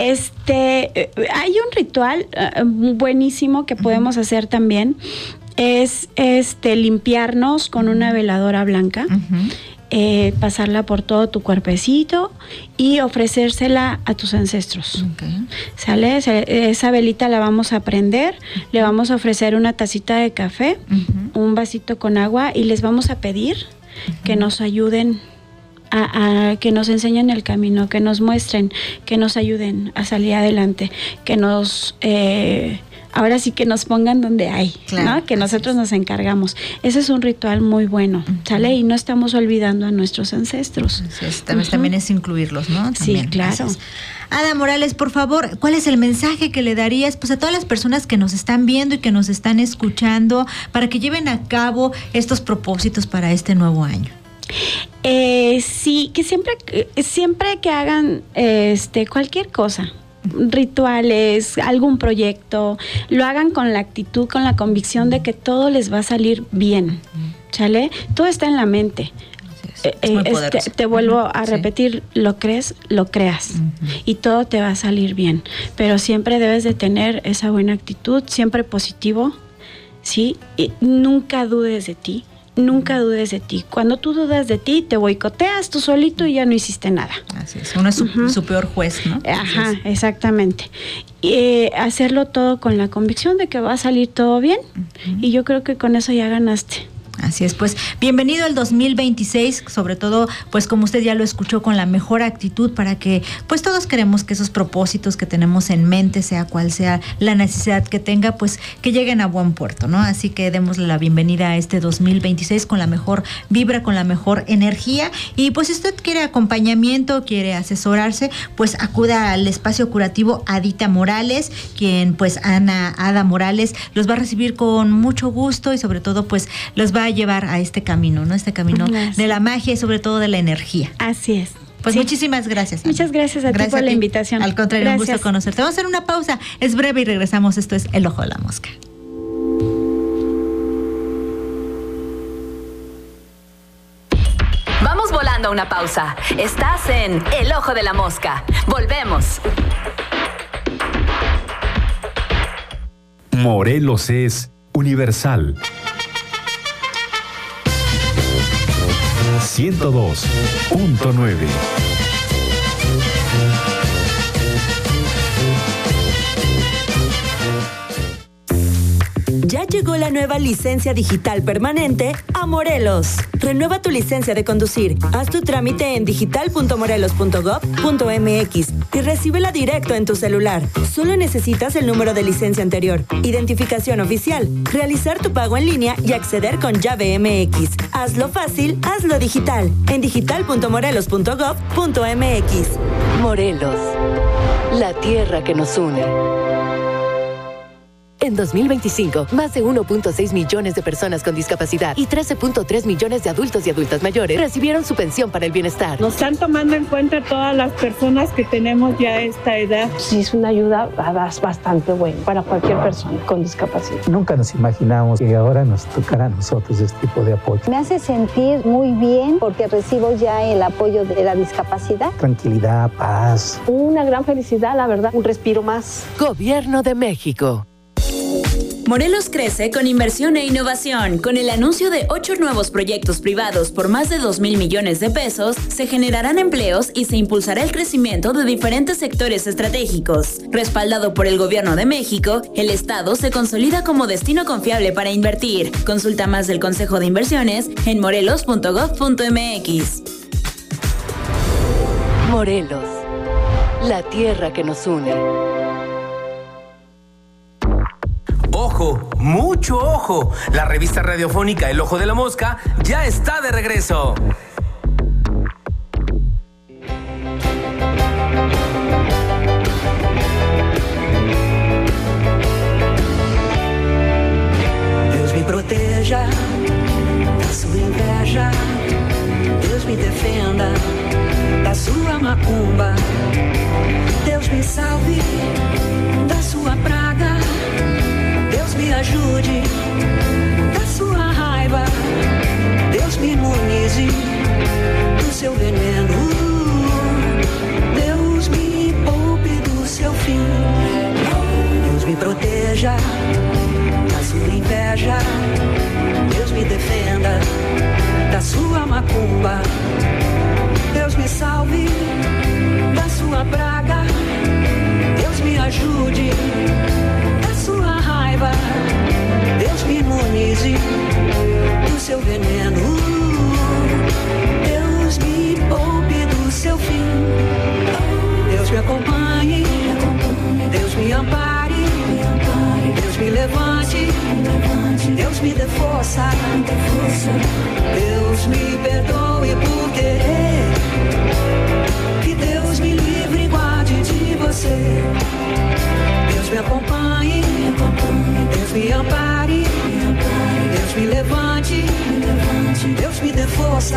Hay un ritual buenísimo que podemos hacer también, es limpiarnos con una veladora blanca. Pasarla por todo tu cuerpecito y ofrecérsela a tus ancestros. ¿Sale? Esa velita la vamos a prender, le vamos a ofrecer una tacita de café, un vasito con agua y les vamos a pedir que nos ayuden a que nos enseñen el camino, que nos muestren, que nos ayuden a salir adelante, que nos... ahora sí que nos pongan donde hay, ¿no? Que nosotros nos encargamos. Ese es un ritual muy bueno, ¿sale? Y no estamos olvidando a nuestros ancestros. También es incluirlos, ¿no? También. Sí, claro. Ada Morales, por favor, ¿cuál es el mensaje que le darías pues a todas las personas que nos están viendo y que nos están escuchando para que lleven a cabo estos propósitos para este nuevo año? Sí, que siempre que hagan cualquier cosa, rituales, algún proyecto, lo hagan con la actitud, con la convicción de que todo les va a salir bien, ¿sale? Todo está en la mente. Te vuelvo a repetir, lo crees, lo creas y todo te va a salir bien, pero siempre debes de tener esa buena actitud, siempre positivo, ¿sí? Y nunca dudes de ti. Nunca dudes de ti. Cuando tú dudas de ti, te boicoteas tú solito y ya no hiciste nada. Así es. Uno es su peor juez, ¿no? Ajá, exactamente. Hacerlo todo con la convicción de que va a salir todo bien y yo creo que con eso ya ganaste. Así es, pues bienvenido al 2026, sobre todo, pues como usted ya lo escuchó, con la mejor actitud para que, pues todos queremos que esos propósitos que tenemos en mente, sea cual sea la necesidad que tenga, pues que lleguen a buen puerto, ¿no? Así que démosle la bienvenida a este 2026 con la mejor vibra, con la mejor energía y pues si usted quiere acompañamiento, quiere asesorarse, pues acuda al Espacio Curativo Adita Morales, quien pues Ada Morales los va a recibir con mucho gusto y sobre todo pues los va a llevar a este camino, ¿no? Este camino de la magia y sobre todo de la energía. Así es. Pues muchísimas gracias. Muchas gracias a ti por la invitación. Al contrario, un gusto conocerte. Vamos a hacer una pausa, es breve y regresamos. Esto es El Ojo de la Mosca. Vamos volando a una pausa. Estás en El Ojo de la Mosca. Volvemos. Morelos es universal. 102.9. Ya llegó la nueva licencia digital permanente a Morelos. Renueva tu licencia de conducir. Haz tu trámite en digital.morelos.gov.mx y recíbela directo en tu celular. Solo necesitas el número de licencia anterior, identificación oficial, realizar tu pago en línea y acceder con llave MX. Hazlo fácil, hazlo digital. En digital.morelos.gov.mx. Morelos, la tierra que nos une. En 2025, más de 1.6 millones de personas con discapacidad y 13.3 millones de adultos y adultas mayores recibieron su pensión para el bienestar. Nos están tomando en cuenta todas las personas que tenemos ya esta edad. Sí, es una ayuda bastante buena para cualquier persona con discapacidad. Nunca nos imaginamos que ahora nos tocara a nosotros este tipo de apoyo. Me hace sentir muy bien porque recibo ya el apoyo de la discapacidad. Tranquilidad, paz. Una gran felicidad, la verdad. Un respiro más. Gobierno de México. Morelos crece con inversión e innovación. Con el anuncio de 8 nuevos proyectos privados por más de 2,000 millones de pesos, se generarán empleos y se impulsará el crecimiento de diferentes sectores estratégicos. Respaldado por el Gobierno de México, el Estado se consolida como destino confiable para invertir. Consulta más del Consejo de Inversiones en morelos.gov.mx. Morelos, la tierra que nos une. ¡Ojo! ¡Mucho ojo! La revista radiofónica El Ojo de la Mosca ya está de regreso. Deus me proteja da sua inveja, Deus me defenda da sua macumba, Deus me salve da sua praga, Deus me ajude da sua raiva, Deus me imunize do seu veneno, Deus me poupe do seu fim, Deus me proteja da sua inveja, Deus me defenda da sua macumba, Deus me salve da sua praga, Deus me ajude da sua raiva, Deus me imunize do seu veneno, Deus me poupe do seu fim, Deus me acompanhe, Deus me ampare, Deus me levante, Deus me dê força, Deus me perdoe por querer, que Deus me livre e guarde de você. Deus me acompanhe, Deus me ampare, Deus me levante, Deus me dê força,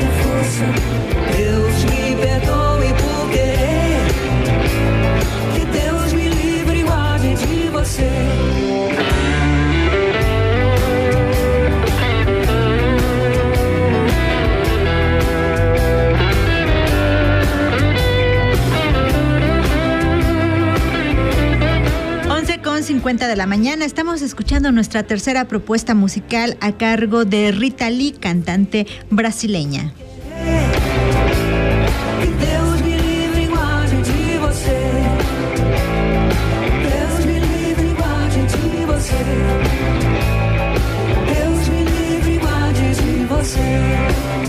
Deus me perdoe por querer, que Deus me livre e guarde de você. 50 de la mañana. Estamos escuchando nuestra tercera propuesta musical a cargo de Rita Lee, cantante brasileña. Deus me livre e guarde de você. Deus me livre e guarde de você. Deus me livre e guarde de você.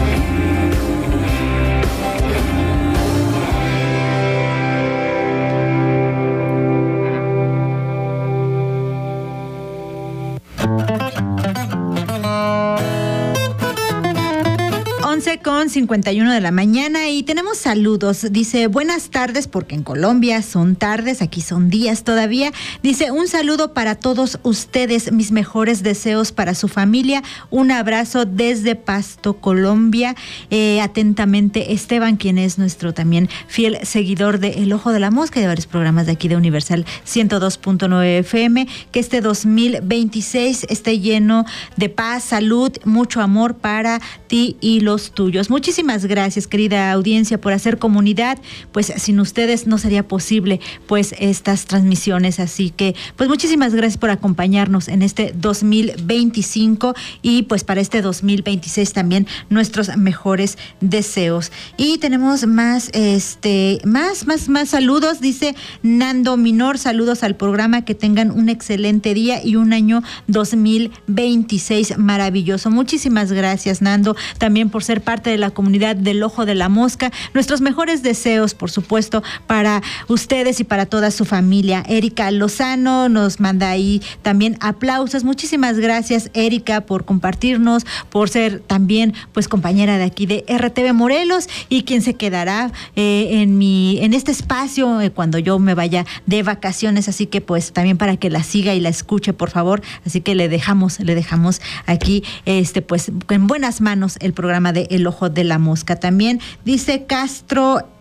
11:51 de la mañana y tenemos saludos. Dice, buenas tardes, porque en Colombia son tardes, aquí son días todavía. Dice, un saludo para todos ustedes, mis mejores deseos para su familia. Un abrazo desde Pasto, Colombia. Atentamente, Esteban, quien es nuestro también fiel seguidor de El Ojo de la Mosca y de varios programas de aquí de Universal 102.9 FM. Que este 2026 esté lleno de paz, salud, mucho amor para ti y los tuyos. Muchísimas gracias, querida audiencia, por hacer comunidad. Pues sin ustedes no sería posible pues estas transmisiones, así que pues muchísimas gracias por acompañarnos en este 2025 y pues para este 2026 nuestros mejores deseos. Y tenemos más saludos. Dice Nando Minor, saludos al programa, que tengan un excelente día y un año 2026 maravilloso. Muchísimas gracias, Nando, también por ser parte de la comunidad del Ojo de la Mosca. Nuestros mejores deseos, por supuesto, para ustedes y para toda su familia. Erika Lozano nos manda ahí también aplausos. Muchísimas gracias, Erika, por compartirnos, por ser también pues compañera de aquí de RTV Morelos y quien se quedará en este espacio cuando yo me vaya de vacaciones, así que pues también para que la siga y la escuche, por favor. Así que le dejamos aquí pues en buenas manos el programa de El Ojo de la Mosca. También dice Castro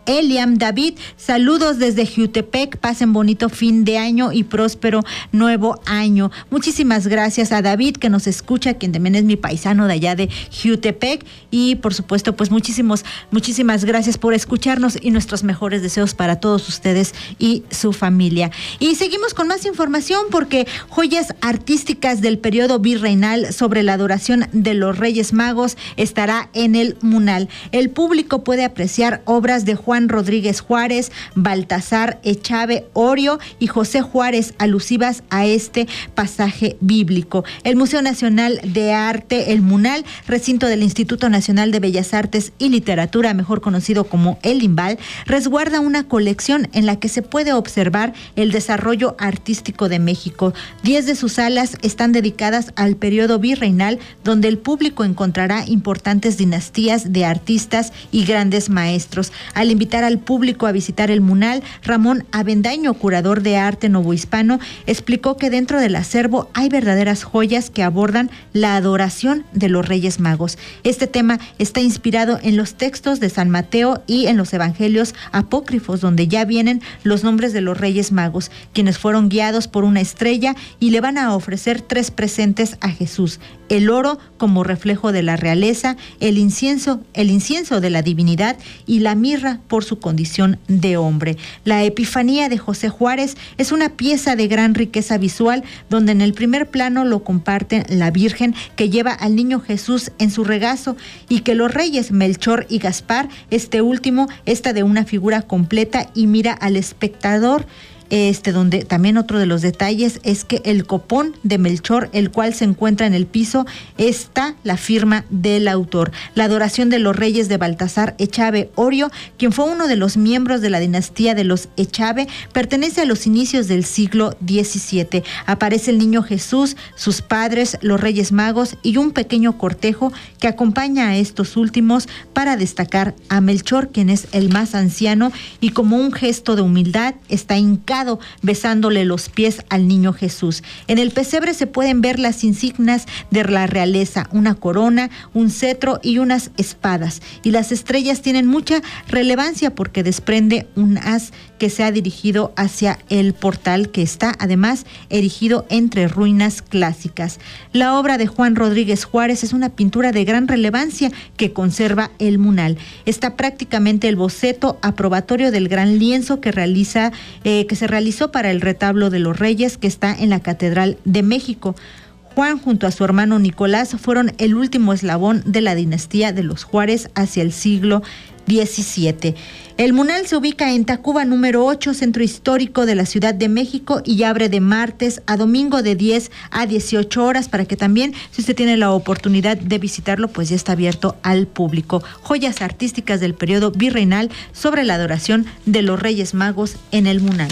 Eliam David, saludos desde Jiutepec, pasen bonito fin de año y próspero nuevo año. Muchísimas gracias a David, que nos escucha, quien también es mi paisano de allá de Jiutepec, y por supuesto, pues muchísimas gracias por escucharnos y nuestros mejores deseos para todos ustedes y su familia. Y seguimos con más información, porque joyas artísticas del periodo virreinal sobre la adoración de los Reyes Magos estará en el MUNAL. El público puede apreciar obras de Juan Rodríguez Juárez, Baltasar Echave Orio y José Juárez alusivas a este pasaje bíblico. El Museo Nacional de Arte, el MUNAL, recinto del Instituto Nacional de Bellas Artes y Literatura, mejor conocido como el INVAL, resguarda una colección en la que se puede observar el desarrollo artístico de México. 10 de sus salas están dedicadas al periodo virreinal, donde el público encontrará importantes dinastías de artistas y grandes maestros. Al invitar al público a visitar el MUNAL, Ramón Avendaño, curador de arte novohispano, explicó que dentro del acervo hay verdaderas joyas que abordan la adoración de los Reyes Magos. Este tema está inspirado en los textos de San Mateo y en los evangelios apócrifos, donde ya vienen los nombres de los Reyes Magos, quienes fueron guiados por una estrella y le van a ofrecer 3 presentes a Jesús: el oro como reflejo de la realeza, el incienso de la divinidad y la mirra por su condición de hombre. La Epifanía de José Juárez es una pieza de gran riqueza visual, donde en el primer plano lo comparten la Virgen, que lleva al niño Jesús en su regazo, y que los reyes Melchor y Gaspar, esta de una figura completa y mira al espectador. Donde también otro de los detalles es que el copón de Melchor, el cual se encuentra en el piso, está la firma del autor. La adoración de los reyes de Baltasar Echave Orio, quien fue uno de los miembros de la dinastía de los Echave, pertenece a los inicios del siglo XVII. Aparece el niño Jesús, sus padres, los Reyes Magos y un pequeño cortejo que acompaña a estos últimos, para destacar a Melchor, quien es el más anciano, y como un gesto de humildad está hincado besándole los pies al niño Jesús. En el pesebre se pueden ver las insignias de la realeza: una corona, un cetro y unas espadas. Y las estrellas tienen mucha relevancia porque desprende un haz que se ha dirigido hacia el portal, que está además erigido entre ruinas clásicas. La obra de Juan Rodríguez Juárez es una pintura de gran relevancia que conserva el MUNAL. Está prácticamente el boceto aprobatorio del gran lienzo que se realizó para el retablo de los Reyes, que está en la Catedral de México. Juan, junto a su hermano Nicolás, fueron el último eslabón de la dinastía de los Juárez hacia el siglo XVII. El MUNAL se ubica en Tacuba número 8, centro histórico de la Ciudad de México, y abre de martes a domingo de 10 a 18 horas, para que también, si usted tiene la oportunidad de visitarlo, pues ya está abierto al público. Joyas artísticas del periodo virreinal sobre la adoración de los Reyes Magos en el MUNAL.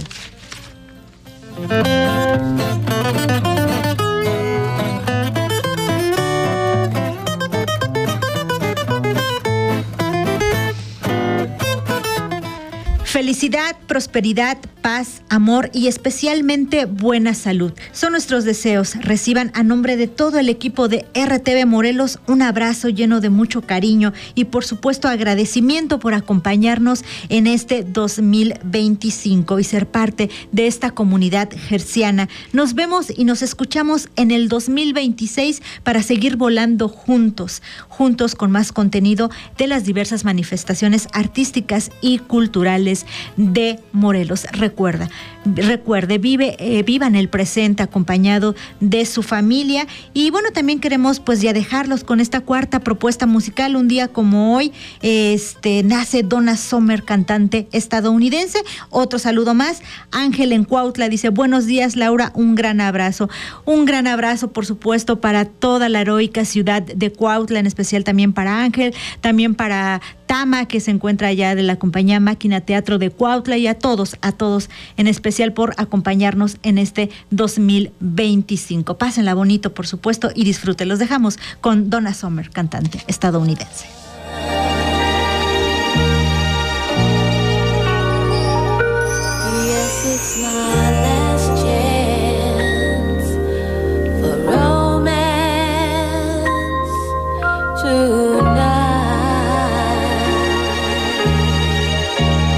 Felicidad, prosperidad, paz, amor y especialmente buena salud son nuestros deseos. Reciban a nombre de todo el equipo de RTV Morelos un abrazo lleno de mucho cariño y por supuesto agradecimiento por acompañarnos en este 2025 y ser parte de esta comunidad hertziana. Nos vemos y nos escuchamos en el 2026 para seguir volando juntos con más contenido de las diversas manifestaciones artísticas y culturales de Morelos. Recuerde, viva en el presente acompañado de su familia. Y bueno, también queremos pues ya dejarlos con esta cuarta propuesta musical. Un día como hoy nace Donna Summer, cantante estadounidense. Otro saludo más. Ángel en Cuautla dice: buenos días, Laura, un gran abrazo por supuesto para toda la heroica ciudad de Cuautla, en especial también para Ángel, también para Tama, que se encuentra allá de la compañía Máquina Teatro de Cuautla, y a todos, en especial por acompañarnos en este 2025. Pásenla bonito, por supuesto, y disfruten. Los dejamos con Donna Summer, cantante estadounidense. Yes, it's my last chance for romance tonight.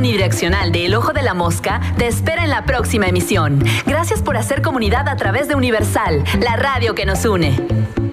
unidireccional de El Ojo de la Mosca te espera en la próxima emisión. Gracias por hacer comunidad a través de Universal, la radio que nos une.